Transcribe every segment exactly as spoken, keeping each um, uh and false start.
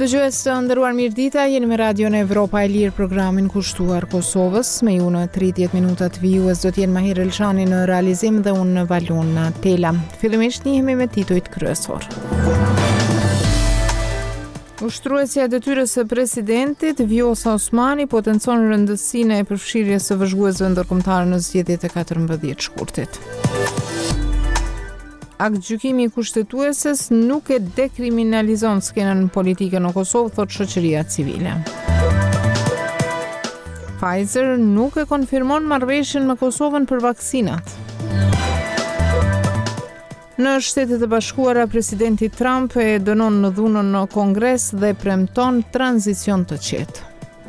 Dëgjues të nderuar, mirëdita, jeni me Radion Evropa e Lirë, programin kushtuar Kosovës. Me ju në tridhjetë minutat vijues do të jenë Mahir Elshani në realizim dhe unë në Valon në Tela. Fillimisht njihemi me titujt kryesor. Ushtruesja e detyrës së presidentit Vjosa Osmani potencon rëndësinë e përfshirjes së vëzhguesve ndërkombëtar në zgjedhjet e katërmbëdhjetë shkurtit. Aktgjykimi i kushtetueses nuk e dekriminalizon skenën politike në Kosovë, thot shoqëria civile. Pfizer nuk e konfirmon marrëveshjen me Kosovën për vaksinat. Në Shtetet e Bashkuara, presidenti Trump e dënon në dhunën në Kongres dhe premton tranzicion të qetë.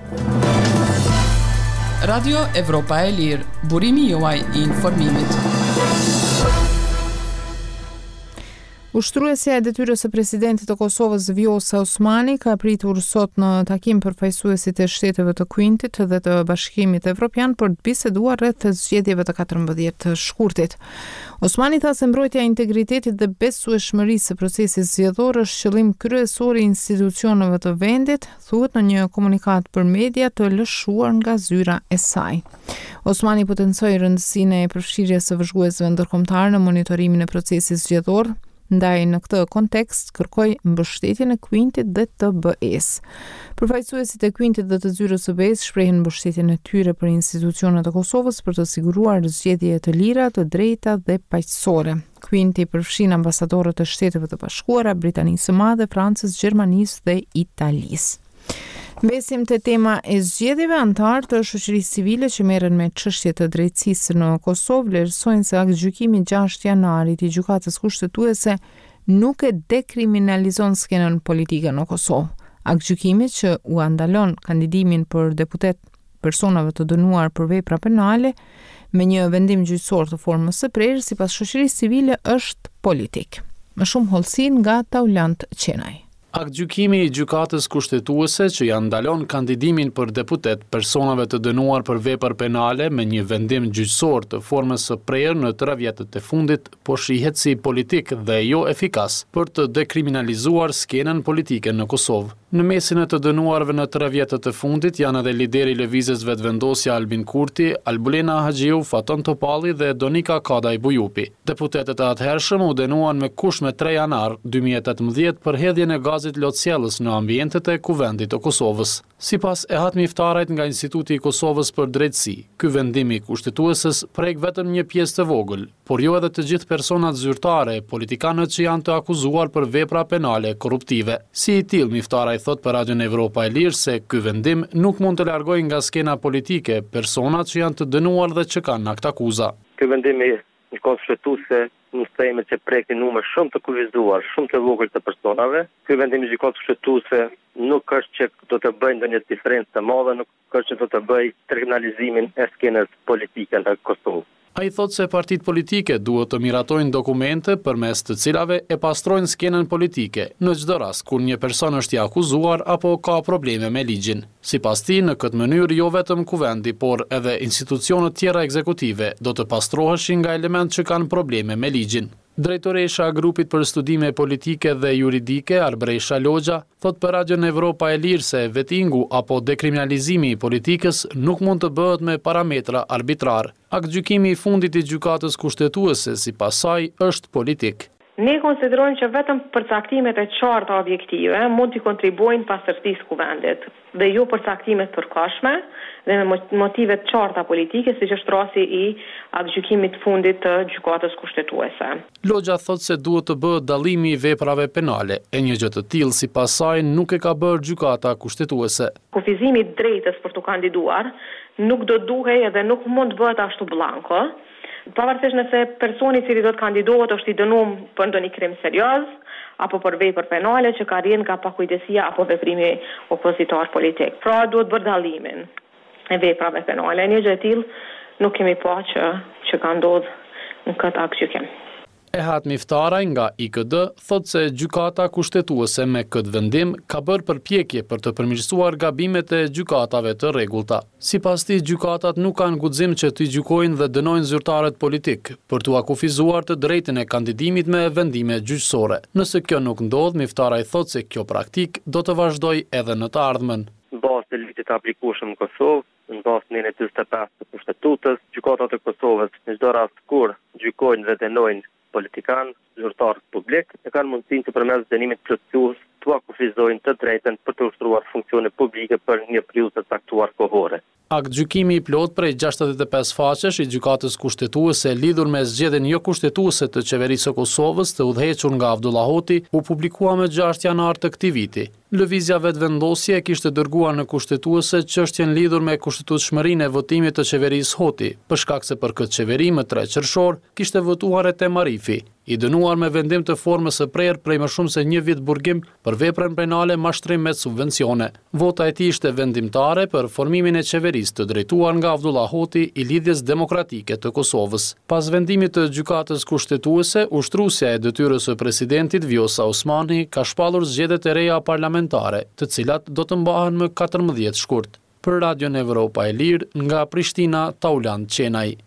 Radio Evropa e Lirë, burimi juaj i informimit. Ushtruesja e detyrës së presidentit të Kosovës Vjosa Osmani ka pritur sot në takim përfaqësuesit e shteteve të Kuintit dhe të Bashkimit Evropian për të biseduar rreth zgjedhjeve të katërmbëdhjetë shkurtit. Osmani tha se mbrojtja e integritetit dhe besueshmërisë së procesit zgjedhor është qëllim kryesor i institucioneve të vendit, thuhet në një komunikat për media të lëshuar nga zyra e saj. Osmani potencoi rëndësinë e përfshirjes së vëzhguesve ndërkombëtar në monitorimin e procesit zgjedhor. Ndaj në këtë kontekst kërkoi mbështetjen e Kuintit dhe të B E-s. Përfaqësuesit e Kuintit dhe të zyrës së B E-s shprehin mbështetjen e tyre për institucionet e Kosovës për të siguruar zgjedhje të lira, të drejta dhe paqësore. Kuinti përfshin ambasadorët e Shteteve të Bashkuara, Britanisë së Madhe, Francës, Gjermanisë dhe Italisë. Besim të tema e zgjedhjeve, antarë të shoqërisë civile që merren me çështjet të drejtësisë në Kosovë vlerësojnë se aktgjykimi gjashtë janarit i gjykatës kushtetuese nuk e dekriminalizon skenën politike në Kosovë. Aktgjykimi që u andalon kandidimin për deputet personave të dënuar për vepra penale me një vendim gjyqësor të formës së prerë sipas shoqërisë civile është politik. Më shumë hollësin nga Taulant Qenaj. Aktgjykimi i gjykatës kushtetuese që ja ndalon kandidimin për deputet personave të dënuar për vepra penale me një vendim gjyqësor të formës së prerë në tre vjetët e fundit po shihet si politik dhe jo efikas për të dekriminalizuar skenën politike në Kosovë. Në mesin e të dënuarve në tre vjetët e fundit janë edhe lideri i lëvizjes vetëvendosja Albin Kurti, Albulena Haxhiu, Faton Topalli dhe Donika Kadaj Bujupi. Deputetet e atëhershëm u dënuan me kush me tre janar dy mijë e tetëmbëdhjetë për hedhjen e gazit lotësjellës në ambientet e kuvendit të Kosovës. Sipas e hatmiftarajt nga Instituti i Kosovës për Drejtësi, ky vendim i kushtetueses prek vetëm një pjesë të vogël, por jo edhe të gjithë personat zyrtare, politikanët që janë të akuzuar për vepra penale korruptive. Si i tillë miftaraj thot për Radion Evropa e Lirë se ky vendim nuk mund të largojë nga skena politike personat që janë të dënuar dhe që kanë akt akuza. Ky vendim i kushtetuese në theme që prek një numër shumë të kufizuar, shumë të vogël të personave. Ky vendim i gjykatës kushtetuese nuk është që do të bëjë ndonjë diferencë të madhe, nuk është që do të bëjë kriminalizimin e skenës politike në Kosovë. Ai thot se partitë politike duhet të miratojnë dokumente përmes të cilave e pastrojnë skenën politike në çdo rast kur një person është i akuzuar apo ka probleme me ligjin. Sipas tij, në këtë mënyrë jo vetëm kuvendi, por edhe institucionet tjera ekzekutive do të pastroheshin nga elementë që kanë probleme me ligjin. Drejtoresha e grupit për studime politike dhe juridike, Arbresha Logja, thot për Radion Evropa e Lirë se vettingu apo dekriminalizimi i politikës nuk mund të bëhet me parametra arbitrar. Aktgjykimi i fundit i gjykatës kushtetuese sipas saj është politik. Ne konsiderojmë që vetëm përcaktimet e qarta objektive mund të kontribuojnë pastërtisë kuvendit dhe jo përcaktimet përkohshme dhe me motive të qarta politike, siç është rasti i aktgjykimit të fundit të gjykatës kushtetuese. Logja thot se duhet të bëhet dallimi i veprave penale, e një gjë të tillë sipas saj nuk e ka bërë gjykata kushtetuese. Kufizimi i drejtës për të kandiduar nuk do duhej edhe nuk mund të bëhet ashtu blanko. Pavarësisht nëse personi i cili do të kandidohet është i dënuar për ndonjë krim serioz apo për vepër penale që ka rrjedhë nga pakujdesia apo veprimi opozitor politik. Pra duhet bërë dallimin e veprave penale. Një gjë e tillë nuk kemi pa që që ka ndodhur në këtë aktgjykim. Ehat Miftaraj nga I K D thot se gjykata kushtetuese me këtë vendim ka bërë përpjekje për të përmirësuar gabimet e gjykatave të rregullta. Sipas tij, gjykatat nuk kanë guxim që të gjykojnë dhe dënojnë zyrtarët politik për t'u akufizuar të drejtën e kandidimit me vendime gjyqësore. Nëse kjo nuk ndodh, Miftaraj thot se kjo praktik do të vazhdojë edhe në të ardhmen. Në bazë të ligjit të aplikueshëm në Kosovë, në bazë të njëzet e pesë të Kushtetutës, gjykatat e Kosovës në çdo rast kur gjykojnë dhe dënojnë politikan, zyrtar publik, e kanë mundësinë që përmes dënimit plotësues të akufizojnë të drejtën për të ushtruar funksione publike për një periudhë të caktuar kohore. Akt gjykimi i plot prej gjashtëdhjetë e pesë faqesh i gjykatës kushtetuese lidhur me zgjedhjen jo kushtetuese të qeverisë së Kosovës të udhëhequr nga Abdullah Hoti u publikua më gjashtë janar të këtij viti. Lëvizja vetëvendosje kishte dërguar në kushtetuese çështjen lidhur me kushtetueshmërinë e votimit të qeverisë Hoti, për shkak se për këtë qeveri më tre qershor kishte votuar Etem Arifi, i dënuar me vendim të formës së prerë prej më shumë se një vit burgim për veprën penale mashtrim me subvencione. Vota e tij ishte vendimtare për formimin e qeverisë të drejtuar nga Abdullah Hoti i Lidhjes Demokratike të Kosovës. Pas vendimit të gjykatës kushtetuese, ushtruesja e detyrës së presidentit Vjosa Osmani ka shpallur zgjedhjet e reja parlamentare, të cilat do të mbahen më katërmbëdhjetë shkurt. Për Radion Evropa e Lirë, nga Prishtina, Tauland Qenaj.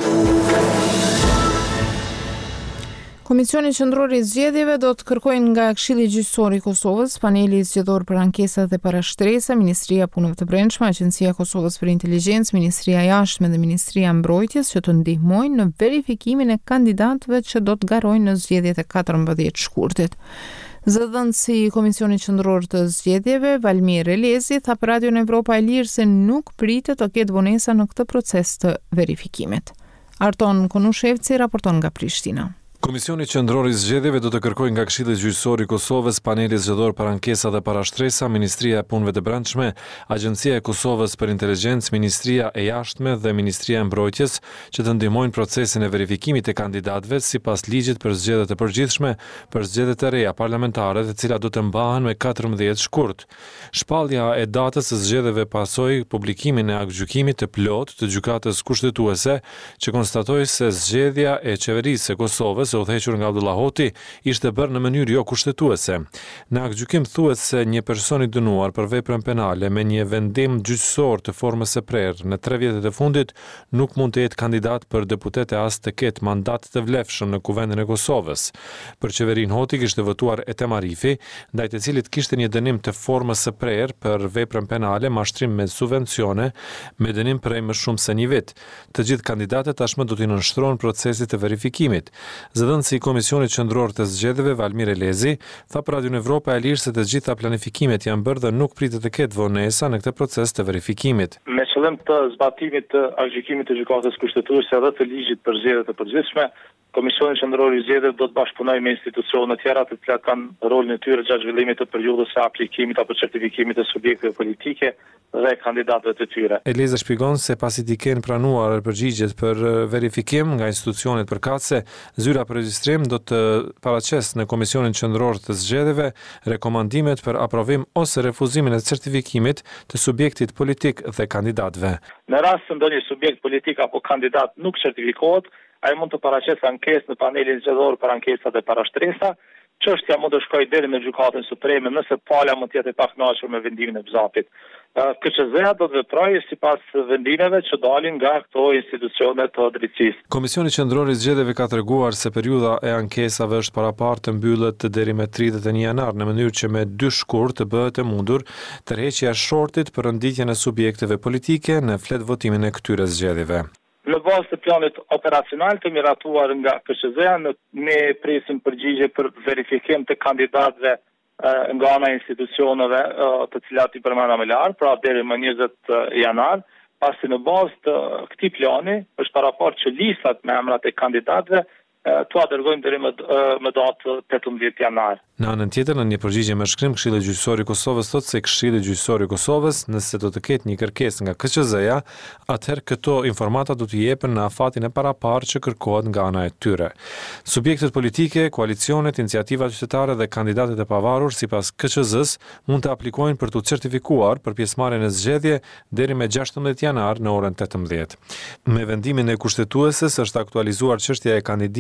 Komisioni Qendror i Zgjedhjeve do të kërkojnë nga Këshilli Gjyqësor i Kosovës, paneli zgjedhor për ankesat dhe parashtresa, Ministria e Punëve të Brendshme, Agjencia e Kosovës për Inteligjencë, Ministria e Jashtme dhe Ministria e Mbrojtjes që të ndihmojnë në verifikimin e kandidatëve që do të garojnë në zgjedhjet e katërmbëdhjetë shkurtit. Zëdhënësi i Komisionit Qendror të Zgjedhjeve, Valmir Elezi, tha për Radion Evropa e Lirë se nuk pritet të ketë vonesa në këtë proces të verifikimit. Arton Konushevci raporton nga Prishtina. Komisioni Qendror i Zgjedhjeve do të kërkojë nga Këshilli Gjyqësor i Kosovës, paneli zgjedhor për ankesa dhe parashtresa, Ministria e Punëve të Brendshme, Agjencia e Kosovës për Inteligjencë, Ministria e Jashtme dhe Ministria e Mbrojtjes që të ndihmojnë procesin e verifikimit të kandidatëve sipas ligjit për zgjedhjet e përgjithshme për zgjedhjet e reja parlamentare, të cilat do të mbahen me katërmbëdhjetë shkurt. Shpallja e datës së zgjedhjeve pasoi publikimin e aktgjykimit të plotë të gjykatës kushtetuese që konstatoi se zgjedhja e qeverisë së Kosovës e udhëhequr nga Abdullah Hoti ishte bërë në mënyrë jo kushtetuese. Në aktgjykim thuhet se një person i dënuar për veprën penale me një vendim gjyqësor të formës së prerë në tre vjetet e fundit nuk mund të jetë kandidat për deputet e as të ketë mandat të vlefshëm në Kuvendin e Kosovës. Për qeverinë Hoti kishte votuar Etem Arifi, ndaj të cilit kishte një dënim të formës së prerë për veprën penale, mashtrim me subvencione, me dënim prej më shumë se një vit. Të gjithë kandidatët tashmë do t'i nënshtrohen procesit të verifikimit. Zëdhënësi i Komisionit Qendror të Zgjedhjeve, Valmir Elezi, tha për Radion Evropa e Lirë se të gjitha planifikimet janë bërë dhe nuk pritet të ketë vonesa në këtë proces të verifikimit. Me qëllim të zbatimit të aktgjykimit të gjykatës kushtetuese dhe të ligjit për zgjedhjet e përgjithshme, Komisioni Qendror i Zgjedhjeve do të bashkëpunojë me institucione të tjera të cilat kanë rolin e tyre gjatë zhvillimit të periudhës së aplikimit apo certifikimit të subjekteve politike dhe kandidatëve të tyre. Eleza shpjegon se pasi t'i kenë pranuar përgjigjet për verifikim nga institucionet përkatëse, zyra për regjistrim do të paraqesë në Komisionin Qendror të Zgjedhjeve rekomandimet për aprovim ose refuzimin e certifikimit të subjektit politik dhe kandidatëve. Në rast se ndonjë subjekt politik apo kandidat nuk certifikohet, ai mund të paraqesë ankesë në panelin zgjedhor për ankesa dhe parashtresa. Çështja mund të shkojë deri në gjykatën supreme nëse pala mund të jetë e pakënaqur me vendimin e B Z A P-it. K Q Z-ja do të veprojë sipas vendimeve që dalin nga këto institucione të drejtësisë. Komisioni Qendror i Zgjedhjeve ka treguar se periudha e ankesave është paraparë të mbyllet deri me tridhjetë e një janar në mënyrë që me dy shkurt të bëhet e mundur tërheqja e shortit për renditjen e subjekteve politike në flet votimin e këtyre zgjedhjeve. Në bazë të planit operacional të miratuar nga K Q Z-ja, ne presim përgjigje për verifikim të kandidatëve nga ana e institucioneve të cilat i përmenda më lart, pra deri më njëzet janar, pasi në bazë të këtij plani është paraparë që listat me emrat e kandidatëve tua dërgojmë deri më, më datë tetëmbëdhjetë janar. Në anën tjetër, në një përgjigje me shkrim, Këshilli Gjyqësor i Kosovës thotë se Këshilli Gjyqësor i Kosovës, nëse do të ketë një kërkesë nga K Q Z-ja, atëherë këto informata do të jepen në afatin e paraparë që kërkohet nga ana e tyre. Subjektet politike, koalicionet, iniciativat qytetare dhe kandidatët e pavarur sipas K Q Z-s mund të aplikojnë për të certifikuar për pjesëmarrjen në zgjedhje deri me gjashtëmbëdhjetë janar në orën tetëmbëdhjetë. Me vendimin e kushtetueses është aktualizuar çështja e kandidimit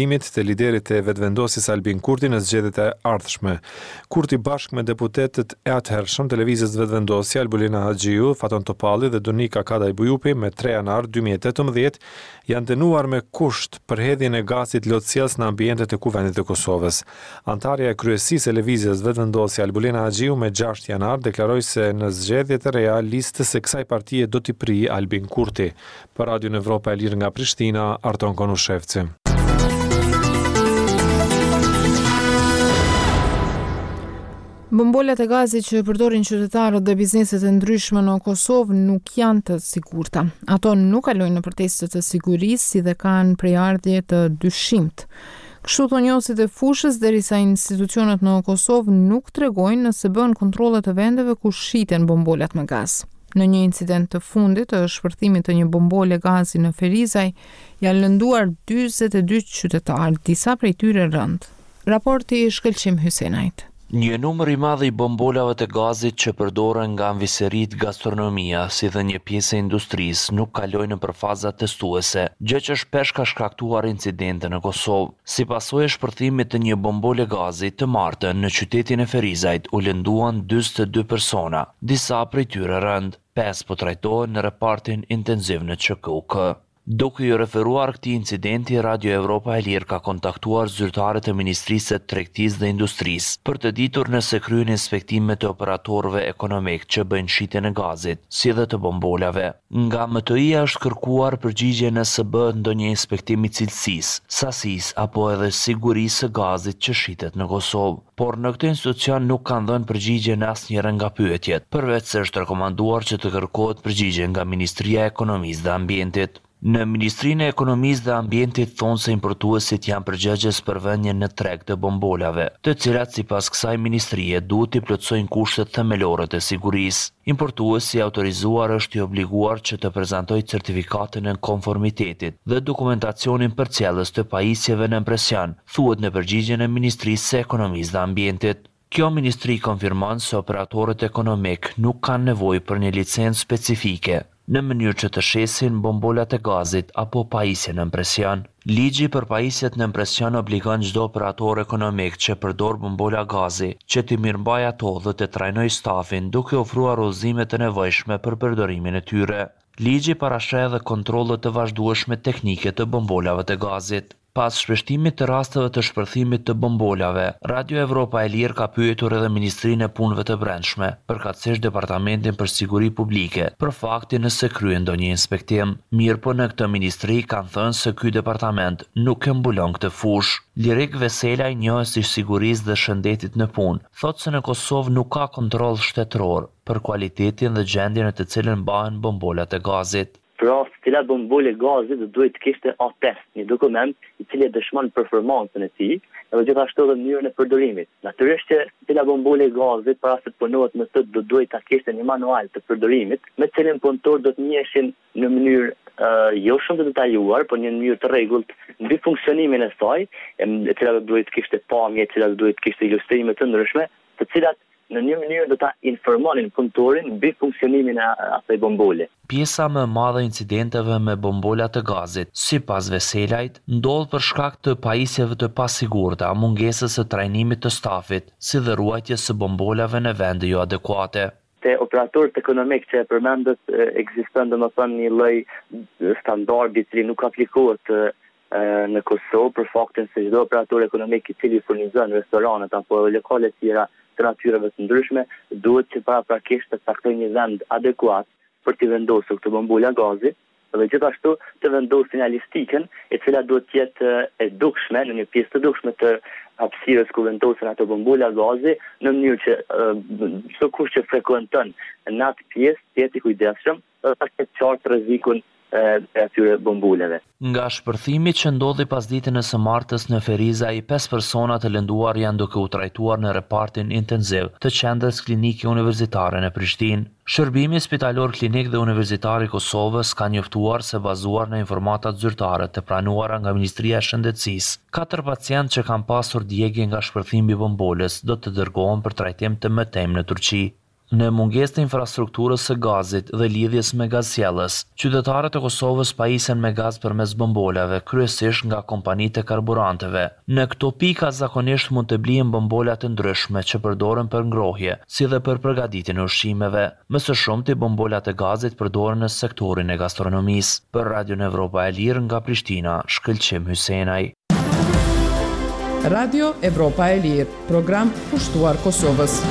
shpërthimit të liderit e vetëvendosjes Albin Kurti në zgjedhjet e ardhshme. Kurti bashkë me deputetët e atëhershëm të lëvizjes vetëvendosje Albulina Haxhiu, Faton Topalli dhe Donika Kadaj Bujupi me tre janar dy mijë e tetëmbëdhjetë janë dënuar me kusht për hedhjen e gazit lotësjells në ambientet e kuvendit të Kosovës. Antarja e kryesisë e lëvizjes vetëvendosje Albulina Haxhiu me gjashtë janar deklaroi se në zgjedhjet e reja listës së kësaj partie do t'i prijë Albin Kurti. Për Radio Evropa e Lirë nga Prishtina, Arton Konushevci. Bombolat e gazit që përdorin qytetarët dhe bizneset e ndryshme në Kosovë nuk janë të sigurta. Ato nuk kalojnë në protestet të sigurisë si dhe kanë prejardhje të dyshimt. Kështu thonë njohësit e fushës, derisa institucionet në Kosovë nuk tregojnë nëse bën kontrolle të vendeve ku shiten bombolat me gaz. Në një incident të fundit të shpërthimit të një bombole gazi në Ferizaj, janë lënduar dyzet e dy qytetarë, disa prej tyre rënd. Raporti i Shkëlqim Hysenajt. Një numër i madh i bombolave të gazit që përdoren nga anviserit gastronomia, si dhe një pjesë e industrisë, nuk kalojnë nëpër faza testuese, gjë që shpesh ka shkaktuar incidente në Kosovë. Si pasojë e shpërthimit të një bombole gazi të martën në qytetin e Ferizajt, u lënduan dyzet e dy persona, disa prej tyre rënd, pesë po trajtohen në repartin intenziv në Q K U K. Duke ju referuar këtij incidenti, Radio Evropa e Lirë ka kontaktuar zyrtarët e Ministrisë së Tregtisë dhe Industrisë për të ditur nëse kryen inspektime të operatorëve ekonomik që bëjnë shitjen e gazit, si dhe të bombolave. Nga M T I-ja është kërkuar përgjigje nëse bëhet ndonjë inspektim i cilësisë, sasisë apo edhe sigurisë së gazit që shitet në Kosovë. Por në këtë institucion nuk kanë dhënë përgjigje në asnjëra nga pyetjet, përveç se është rekomanduar që të kërkohet përgjigje nga Ministria e Ekonomisë dhe Ambientit. Në Ministrinë e Ekonomisë dhe Ambientit thonë se importuesit janë përgjegjës për vënien në treg të bombolave, të cilat sipas kësaj ministrie duhet të plotësojnë kushtet themelore të sigurisë. Importuesi i autorizuar është i obliguar që të prezantojë certifikatën e konformitetit dhe dokumentacionin përcjellës të pajisjeve në impresion, thuhet në përgjigjen e Ministrisë së Ekonomisë dhe Ambientit. Kjo ministri konfirmon se operatorët ekonomik nuk kanë nevojë për një licencë specifike në mënyrë që të shesin bombolat e gazit apo pajisje në impresion. Ligji për pajisjet në impresion obligon çdo operator ekonomik që përdor bombola gazi që të mirëmbajë ato dhe të trajnojë stafin duke ofruar udhëzime të nevojshme për përdorimin e tyre. Ligji parasheh edhe kontrolle të vazhdueshme teknike të bombolave të gazit. Pas shpeshtimit të rasteve të shpërthimit të bombolave, Radio Evropa e Lirë ka pyetur edhe Ministrinë e Punëve të Brendshme, përkatësisht Departamentin për Siguri Publike, për faktin nëse kryen ndonjë inspektim. Mirë po në këtë ministri kanë thënë se ky departament nuk e mbulon këtë fushë. Lirik Veselaj, njohës i sigurisë dhe shëndetit në punë, thotë se në Kosovë nuk ka kontroll shtetëror për cilëtetin dhe gjendjen në të cilën mbahen bombolat e gazit. Pra, cilat bombole gazi dhe duhet të kishte A test, një dokument i cili dëshmon performancën e tij, edhe gjithashtu edhe mënyrën e përdorimit. Natyrisht që cilat bombole gazi para se të punohet me të do duhet ta kishte një manual të përdorimit, me të cilin punëtor do të njiheshin në mënyrë uh, jo shumë të detajuar, por në mënyrë të rregullt mbi funksionimin e saj, e cila duhet të kishte pamje, e cila duhet të kishte ilustrime të ndryshme, të cilat në një mënyrë do ta informonin punëtorin mbi funksionimin e asaj bombole. Pjesa më e madhe e incidenteve me bombola të gazit, sipas Veselajt, ndodh për shkak të pajisjeve të pasigurta, mungesës së trajnimit të stafit, si dhe ruajtjes së bombolave në vende jo adekuate. Te operatorët ekonomik që e përmendët, ekziston domethënë një lloj standardi i cili nuk aplikohet në Kosovë për faktin se çdo operator ekonomik i cili furnizon restoranet apo lokale të tjera të natyrave të ndryshme duhet që paraprakisht të caktojë një vend adekuat për të vendosur këtë bombola gazi dhe gjithashtu të vendosë sinjalistikën e cila duhet të jetë e dukshme në një pjesë të dukshme të hapësirës ku vendosen ato bombola gazi në mënyrë që çdo kush që frekuenton në atë pjesë të jetë i kujdesshëm dhe ta ketë qartë rrezikun e atyre bomboleve. Nga shpërthimi që ndodhi pasditën e së martës në Ferizaj, pesë persona të lënduar janë duke u trajtuar në repartin intenziv të qendrës klinike universitare në Prishtinë. Shërbimi spitalor klinik dhe universitar i Kosovës ka njoftuar se bazuar në informatat zyrtare të pranuara nga Ministria e Shëndetësisë, katër pacientë që kanë pasur djegje nga shpërthimi i bombolës do të dërgohen për trajtim të mëtejmë në Turqi. në mungesë të infrastrukturës së gazit dhe lidhjes me gazsjellës. Qytetarët e Kosovës pajisen me gaz përmes bombolave, kryesisht nga kompanitë e karburanteve. Në këto pika zakonisht mund të blihen bombola të ndryshme që përdoren për ngrohje, si dhe për përgatitjen e ushqimeve. Më së shumti bombolat e gazit përdoren në sektorin e gastronomisë. Për Radio Evropa e Lirë nga Prishtina, Shkëlqim Hysenaj. Radio Evropa e Lirë, program pushtuar Kosovës.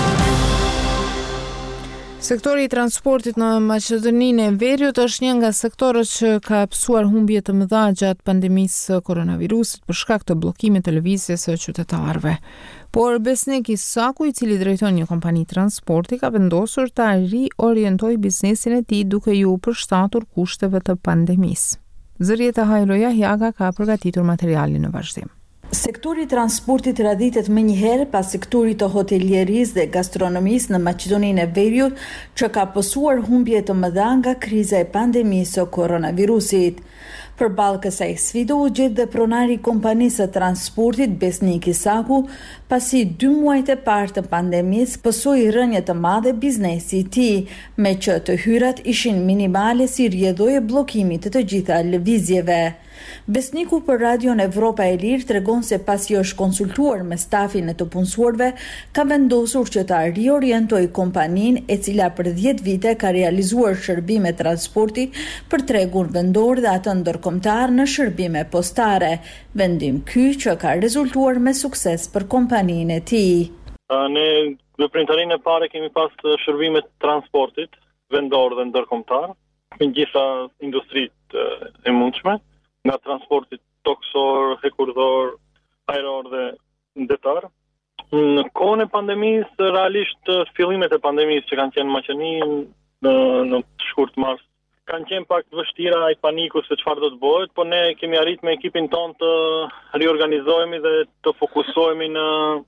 Sektori i transportit në Maqedoninë e Veriut është një nga sektorët që ka pësuar humbje të mëdha gjatë pandemisë së koronavirusit për shkak të bllokimit të lëvizjes së qytetarëve. Por Besnik Isaku, i cili drejton një kompani transporti, ka vendosur ta riorientojë biznesin e tij duke ju përshtatur kushteve të pandemisë. Zërieta Hajloja Jaga ka përgatitur materialin në vazhdim. Sektori i transportit radhitet më njëherë pas sektorit të hotelierisë dhe gastronomisë në Maqedoninë e Veriut, që ka pësuar humbje të mëdha nga kriza e pandemisë së koronavirusit. Përballë kësaj sfide u gjet dhe pronari i kompanisë së transportit Besnik Isaku, pasi dy muajt e parë të pandemisë pësoi rënje të madhe biznesi i tij, me që të hyrat ishin minimale si rrjedhoi e bllokimit të të gjitha lëvizjeve. Besniku për Radion Evropa e Lirë tregon se pasi është konsultuar me stafin e të punësuarve, ka vendosur që ta riorientojë kompaninë, e cila për dhjetë vite ka realizuar shërbime transporti për tregun vendor dhe atë ndërkombëtar në shërbime postare, vendim ky që ka rezultuar me sukses për kompaninë e tij. Ne në printarin e parë kemi pas shërbime transportit vendor dhe ndërkombëtar në gjitha industritë e mundshme, nga transporti toksor, hekurdor, ajror dhe ndetar. Në kohën e pandemisë, realisht fillimet e pandemisë që kanë qenë në Maqedoni në, në shkurt mars, kanë qenë pak të vështira, ai paniku se çfarë do të bëhet, por ne kemi arritur me ekipin ton të riorganizohemi dhe të fokusohemi në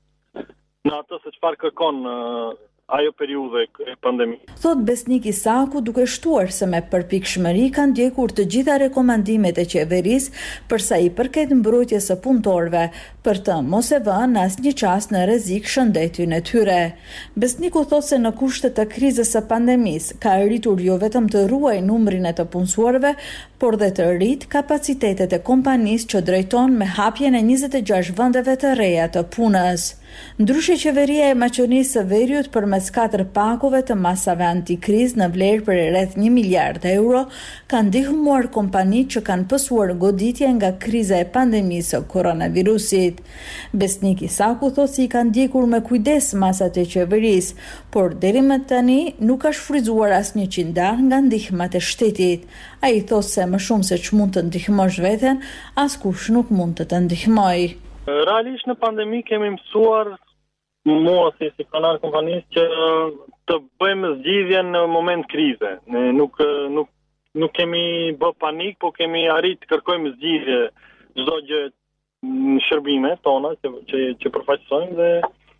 në atë se çfarë kërkon ajo periudhë e pandemisë. Thot Besnik Isaku, duke shtuar se me përpikshmëri kanë ndjekur të gjitha rekomandimet e qeverisë për sa i përket mbrojtjes së punëtorëve, për të mos e vënë në asnjë çast në rrezik shëndetin e tyre. Besniku thot se në kushtet të krizës së pandemisë ka arritur jo vetëm të ruajë numrin e të punësuarve, por dhe të rrit kapacitetet e kompanisë që drejton me hapjen e njëzet e gjashtë vendeve të reja të punës. Ndryshe, qeveria e Maqedonisë së Veriut përmes katër pakove të masave antikrizë në vlerë për rreth një miliard euro ka ndihmuar kompanitë që kanë pësuar goditje nga kriza e pandemisë së koronavirusit. Besnik Isaku thotë se i kanë ndjekur me kujdes masat e qeverisë, por deri më tani nuk ka shfrytzuar asnjë qindar nga ndihmat e shtetit. Ai thotë se më shumë se ç'mund të ndihmosh veten, askush nuk mund të të ndihmojë. Realisht në pandemi kemi mësuar, mua si si pronar kompanisë, që të bëjmë zgjidhjen në moment krize. Ne nuk nuk nuk kemi bë panik, por kemi arrit të kërkojmë zgjidhje çdo gjë në shërbimet tona që që, që përfaqësojmë dhe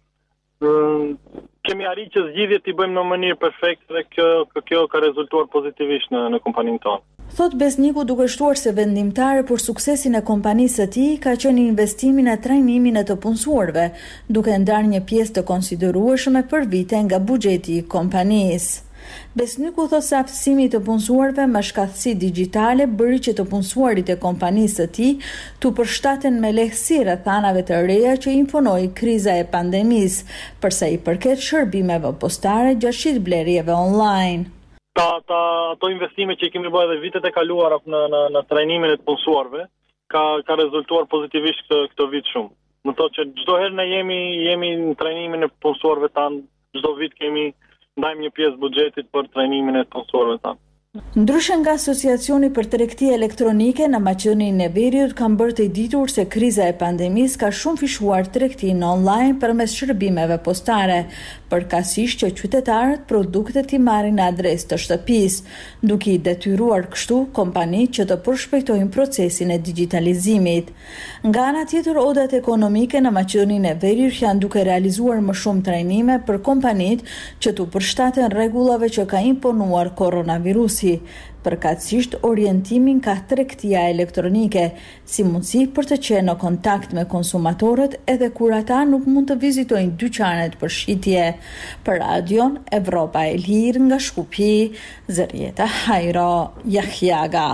um, kemi arrit që zgjidhjet i bëjmë në mënyrë perfekte dhe kjo kjo ka rezultuar pozitivisht në në kompaninë tonë. Thot Besniku, duke shtuar se vendimtare për suksesin e kompanisë së tij ka qenë investimin e trajnimin e të punësuarve, duke ndarë një pjesë të konsiderueshme për vite nga buxheti i kompanisë. Besniku thot se aftësimi i të punësuarve me shkatësi digjitale bëri që të punësuarit e kompanisë së tij të përshtaten me lehtësi rrethanave të reja që imponoi kriza e pandemisë, përsa i përket shërbimeve postare gjatë shitblerjeve online. Ta, ta, ato investime që i kemi bërë dhe vitet e kaluara në, në, në trajnimin e të punësuarve, ka, ka rezultuar pozitivisht këtë, këtë vit shumë. Në to që çdo herë ne jemi, jemi në trajnimin e punësuarve tanë, çdo vit kemi ndajmë një pjesë buxhetit për trajnimin e të punësuarve tanë. Ndryshe nga Asociacioni për Tregti Elektronike në Maqedoninë e Veriut kanë bërë të ditur se kriza e pandemisë ka shumë fishuar tregtinë online përmes shërbimeve postare, përkatësisht që qytetarët produktet i marrin në adresë të shtëpisë, duke i detyruar kështu kompanitë që të përshpejtojnë procesin e digitalizimit. Nga ana tjetër, odat ekonomike në Maqedoninë e Veriut janë duke realizuar më shumë trajnime për kompanitë që të përshtaten rregullave që ka imponuar koronavirusi. mundësi, përkatësisht orientimin ka tregtia elektronike, si mundësi për të qenë në kontakt me konsumatorët edhe kur ata nuk mund të vizitojnë dyqanet për shitje. Për Radion Evropa e Lirë nga Shkupi, Zërieta Hajro Jahjaga.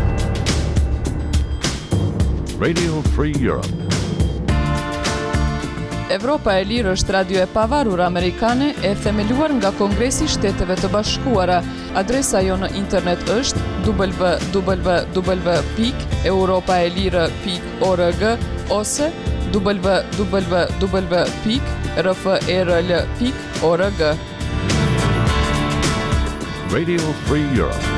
Radio Free Europe. Evropa e Lirë është radio e pavarur amerikane e themeluar nga Kongresi i Shteteve të Bashkuara. Adresa jo në internet është w w w pikë europaelire pikë org ose w w w pikë r f e r l pikë org. Radio Free Europe.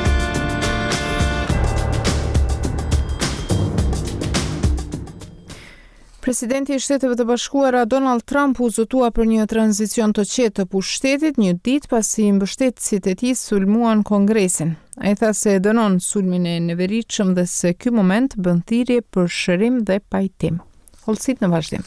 Presidenti i Shteteve të Bashkuara Donald Trump u zotua për një tranzicion të qetë të pushtetit një ditë pasi mbështetësit e tij sulmuan Kongresin. Ai tha se dënon sulmin e neveritshëm dhe se ky moment bën thirrje për shërim dhe pajtim. Holsit në vazhdim.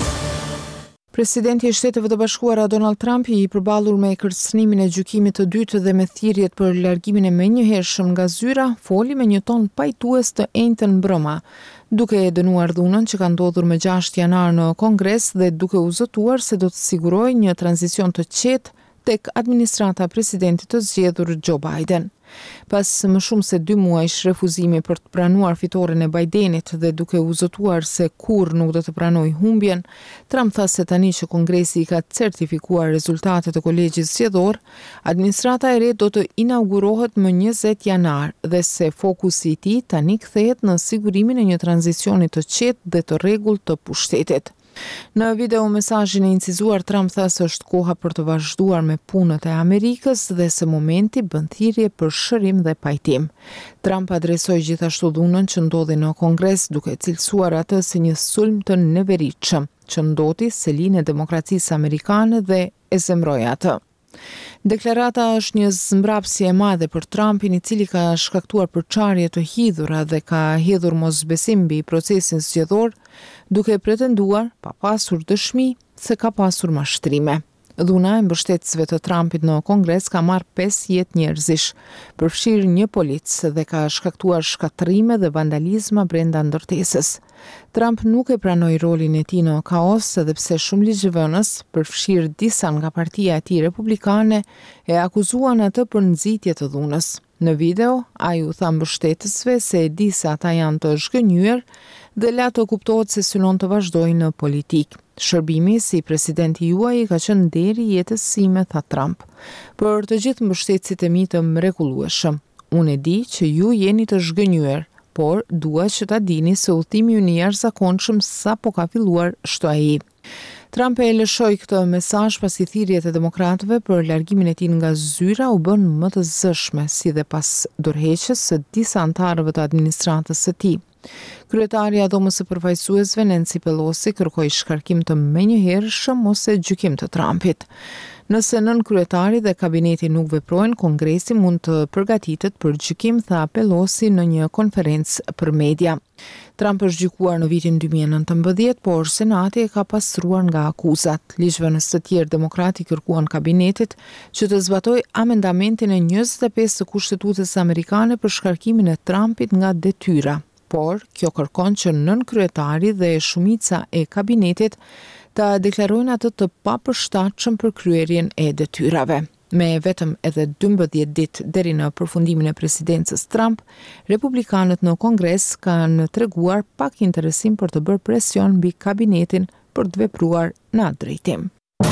Presidenti i Shteteve të Bashkuara Donald Trump i përballur me kërcënimin e gjykimit të dytë dhe me thirrjet për largimin e menjëhershëm nga zyra, foli me një ton pajtues të enjtën mbrëma, duke e dënuar dhunën që ka ndodhur më gjashtë janar në Kongres dhe duke u zotuar se do të sigurojë një tranzicion të qetë tek administrata e presidentit të zgjedhur Joe Biden. Pas më shumë se dy muajsh refuzimi për të pranuar fitoren e Bidenit dhe duke u zotuar se kur nuk do të pranoj humbjen, Trump tha se tani që Kongresi ka certifikuar rezultatet e kolegjit zgjedhor, administrata e re do të inaugurohet më njëzet janar dhe se fokusi i tij tani kthehet në sigurimin e një tranzicioni të qetë dhe të rregullt të pushtetit. Në video mesazhin e incizuar, Trump tha se është koha për të vazhduar me punët e Amerikës dhe se momenti bën thirrje për shërim dhe pajtim. Trump adresoi gjithashtu dhunën që ndodhi në Kongres duke cilësuar atë si një sulm të neveritshëm që ndoti selin e demokracisë amerikane dhe e zemroi atë. Deklarata është një zmbrapsje e madhe për Trumpin, i cili ka shkaktuar përçarje të hidhura dhe ka hedhur mosbesim mbi procesin zgjedhor, duke pretenduar, pa pasur dëshmi, se ka pasur mashtrime. Dhuna e mbështetësve të Trumpit në Kongres ka marrë pesë jetë njerëzish, përfshirë një polic dhe ka shkaktuar shkatërime dhe vandalizma brenda ndërtesës. Trump nuk e pranoi rolin e tij në kaos edhe pse shumë ligjvënës, përfshirë disa nga partia e tij republikane, e akuzuan atë për nxitje të dhunës. Në video, ai u tha mbështetësve se e di se ata janë të zhgënjur dhe la të kuptohet se synon të vazhdojnë në politikë. Shërbimi si presidenti juaj ka qenë deri jetës sime, tha Trump. Për të gjithë mbështetësit e mi të mrekullueshëm, unë e di që ju jeni të zhgënjur, por dua që ta dini se udhëtimi ynë i jashtëzakonshëm sapo ka filluar, shto ai. Trump e lëshoi këtë mesazh pasi thirrjet e demokratëve për largimin e tij nga zyra u bën më të zëshme, si dhe pas dorëheqjes së disa anëtarëve të administratës së tij. Kryetaria e Dhomës së Përfaqësuesve Nancy Pelosi kërkoi shkarkim të menjëhershëm ose gjykim të Trumpit. Nëse nën kryetari dhe kabineti nuk veprojnë, Kongresi mund të përgatitet për gjykim, tha Pelosi në një konferencë për media. Trump është gjykuar në vitin dy mijë e nëntëmbëdhjetë, por Senati e ka pastruar nga akuzat. Ligjvënës të tjerë demokrati kërkuan kabinetit që të zbatojë amendamentin e njëzet e pesë të Kushtetutës amerikane për shkarkimin e Trumpit nga detyra. Por, kjo kërkon që nën kryetari dhe shumica e kabinetit ta deklarojnë atë të papërshtatshëm për kryerjen e detyrave. Me vetëm edhe dymbëdhjetë ditë deri në përfundimin e presidencës Trump, republikanët në Kongres kanë treguar pak interesim për të bërë presion mbi kabinetin për të vepruar në atë drejtim.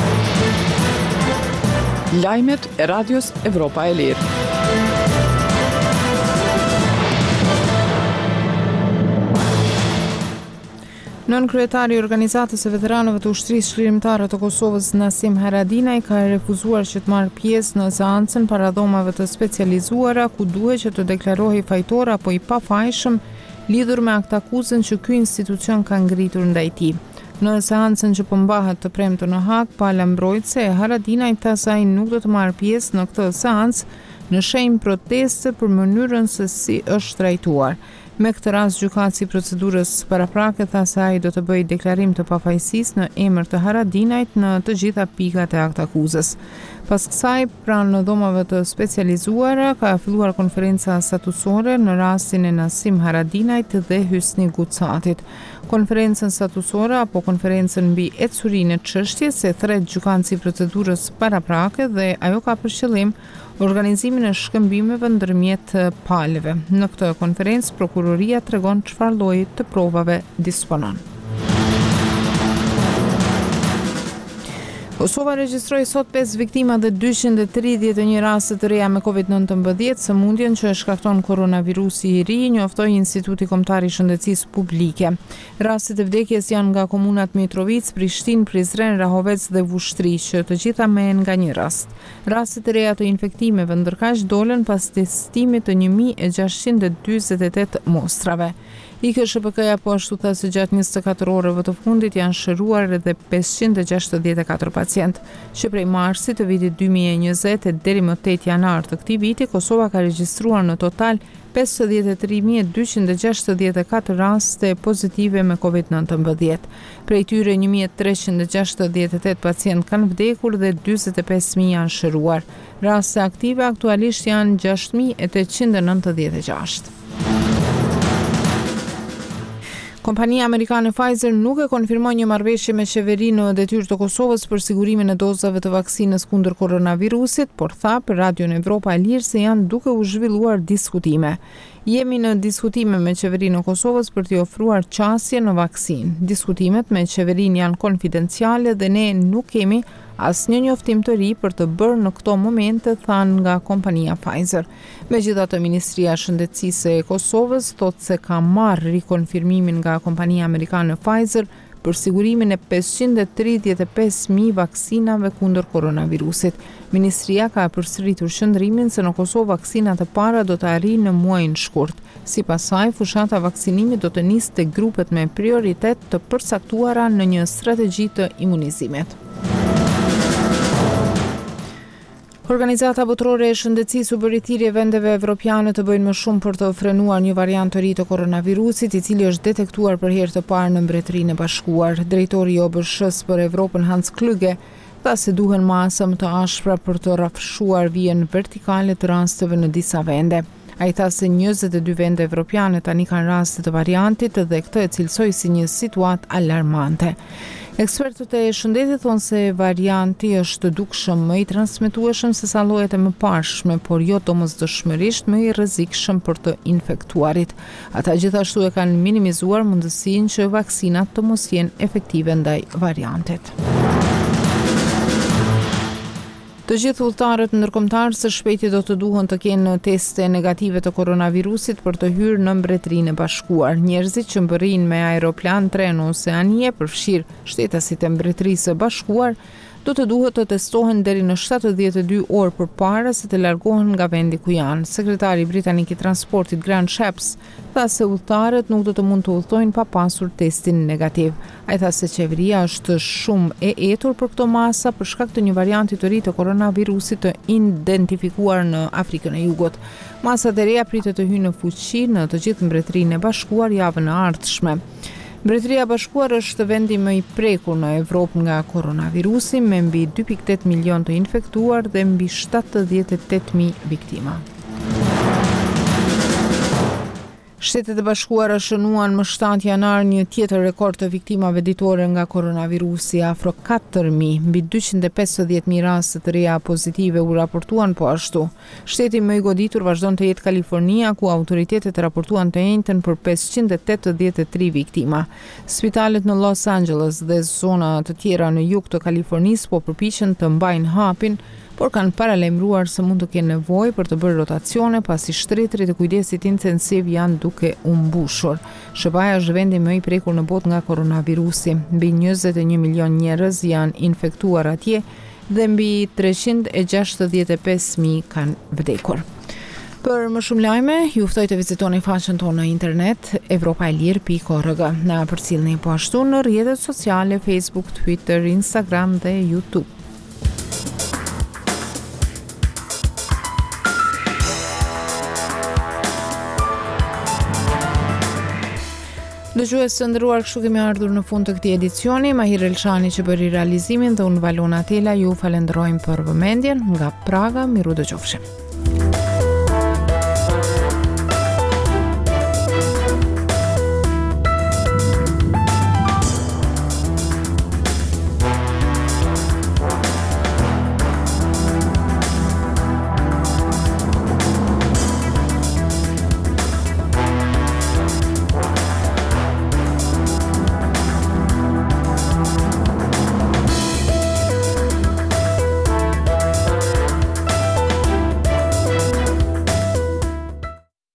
Lajmet e Radios Evropa e Lirë. Nën kryetari i organizatës së veteranëve të ushtrisë shlirimtare të Kosovës Nasim Haradinaj ka refuzuar që të marrë pjesë në seancën para dhomave të specializuara ku duhet që të deklarohej fajtor apo i pafajshëm lidhur me akt akuzën që ky institucion ka ngritur ndaj tij. Në seancën që po mbahet të premte në Hag, pala mbrojtëse e Haradinaj tha se ai nuk do të marrë pjesë në këtë seancë në shenjë proteste për mënyrën se si është trajtuar. Me këtë rast gjykatësi i procedurës paraprake tha se ai do të bëjë deklarim të pafajësisë në emër të Haradinajt në të gjitha pikat e akt akuzës. Pas kësaj, pranë dhomave të specializuara, ka filluar konferenca statusore në rastin e Nasim Haradinajt dhe Hysni Gucatit. Konferencën statusore apo konferencën mbi ecurinë e çështjes e thret gjykatësi i procedurës paraprake dhe ajo ka për qëllim organizimin e shkëmbimeve ndërmjet palëve. Në këtë konferencë, prokuroria tregon çfarë lloji të provave disponon. Kosova regjistroi sot pesë viktima dhe dyqind e tridhjetë e një raste të reja me covid nëntëmbëdhjetë, sëmundjen që e shkakton koronavirusi i ri, njoftoi Instituti Kombëtar i Shëndetësisë Publike. Rastet e vdekjes janë nga komunat Mitrovic, Prishtinë, Prizren, Rahovec dhe Vushtri, që të gjitha me nga një rast. Rastet e reja të infektimeve ndërkaq dolën pas testimit të një mijë e gjashtëqind e dyzet e tetë mostrave. I K S H P K-ja po ashtu tha se gjatë njëzet e katër orëve të fundit janë shëruar edhe pesëqind e gjashtëdhjetë e katër pacient, që prej marsit të vitit dy mijë e njëzet e deri më tetë janar të këtij viti, Kosova ka regjistruar në total pesëdhjetë e tre mijë e dyqind e gjashtëdhjetë e katër raste pozitive me covid nëntëmbëdhjetë. Prej tyre një mijë e treqind e gjashtëdhjetë e tetë pacient kanë vdekur dhe dyzet e pesë mijë janë shëruar. Raste aktive aktualisht janë gjashtë mijë e tetëqind e nëntëdhjetë e gjashtë. Kompania amerikane Pfizer nuk e konfirmon një marrëveshje me qeverinë në detyrë të Kosovës për sigurimin e dozave të vaksinës kundër koronavirusit, por tha për Radion Evropa e Lirë se janë duke u zhvilluar diskutime. Jemi në diskutime me qeverinë e Kosovës për t'i ofruar qasje në vaksinë. Diskutimet me qeverinë janë konfidenciale dhe ne nuk kemi asnjë njoftim të ri për të bërë në këto momente, thanë nga kompania Pfizer. Megjithatë, Ministria e Shëndetësisë e Kosovës thotë se ka marrë rikonfirmimin nga kompania amerikane Pfizer për sigurimin e pesëqind e tridhjetë e pesë mijë vaksinave kundër koronavirusit. Ministria ka përsëritur qëndrimin se në Kosovë vaksinat e para do të arrijnë në muajin shkurt. Sipas saj, fushata vaksinimit do të nisë te grupet me prioritet të përcaktuara në një strategji të imunizimit. Organizata Botërore e Shëndetësisë u bëri thirrje vendeve evropiane të bëjnë më shumë për të frenuar një variant të ri të koronavirusit, i cili është detektuar për herë të parë në Mbretërinë e Bashkuar. Drejtori i O B S H-s për Evropën Hans Klüge tha se duhen masa më të ashpra për të rrafshuar vijën vertikale të rasteve në disa vende. Ai tha se njëzet e dy vende evropiane tani kanë raste të variantit dhe këtë e cilësoi si një situatë alarmante. Ekspertët e shëndetit thonë se varianti është dukshëm më i transmetueshëm se sa llojet e mëparshme, por jo domosdoshmërisht më i rrezikshëm për të infektuarit. Ata gjithashtu e kanë minimizuar mundësinë që vaksinat të mos jenë efektive ndaj variantit. Të gjithë udhëtarët ndërkombëtar së shpejti do të duhen të kenë teste negative të koronavirusit për të hyrë në Mbretërinë e Bashkuar. Njerëzit që mbërrin me aeroplan, tren ose anije, përfshirë shtetasit e Mbretërisë së Bashkuar, do të duhet të testohen deri në shtatëdhjetë e dy orë përpara se të largohen nga vendi ku janë. Sekretari britanik i transportit Grant Shapps tha se udhëtarët nuk do të mund të udhtojnë pa pasur testin negativ. Ai tha se qeveria është shumë e etur për këto masa për shkak të një varianti të ri të koronavirusit të identifikuar në Afrikën e Jugut. Masat e reja pritet të hyjnë në fuqi në të gjithë Mbretërinë e Bashkuar javën e ardhshme. Mbretëria e Bashkuar është vendi më i prekur në Evropë nga koronavirusi, me mbi dy pikë tetë milion të infektuar dhe mbi shtatëdhjetë e tetë mijë viktima. Shtetet e Bashkuara shënuan më shtatë janar një tjetër rekord të viktimave ditore nga koronavirusi, afro katër mijë, mbi dyqind e pesëdhjetë mijë raste të reja pozitive u raportuan po ashtu. Shteti më i goditur vazhdon të jetë Kalifornia, ku autoritetet raportuan të njëjtën për pesëqind e tetëdhjetë e tre viktima. Spitalet në Los Angeles dhe zona të tjera në jug të Kalifornisë po përpiqen të mbajnë hapin, por kanë paralajmëruar se mund të kenë nevojë për të bërë rotacione pasi shtretërit e kujdesit intensiv janë duke u mbushur. S B A është vendi më i prekur në botë nga koronavirusi. Mbi njëzet e një milion njerëz janë infektuar atje dhe mbi treqind e gjashtëdhjetë e pesë mijë kanë vdekur. Për më shumë lajme, ju ftoj të vizitoni faqen tonë në internet evropa e lirë pikë org. Na përcjellni po ashtu në rrjetet sociale Facebook, Twitter, Instagram dhe YouTube. Dëgjues të nderuar, kështu kemi ardhur në fund të këtij edicioni. Mahir Elshani që bëri realizimin dhe unë Valona Tela ju falenderojmë për vëmendjen nga Praga. Miru dëgjofshim.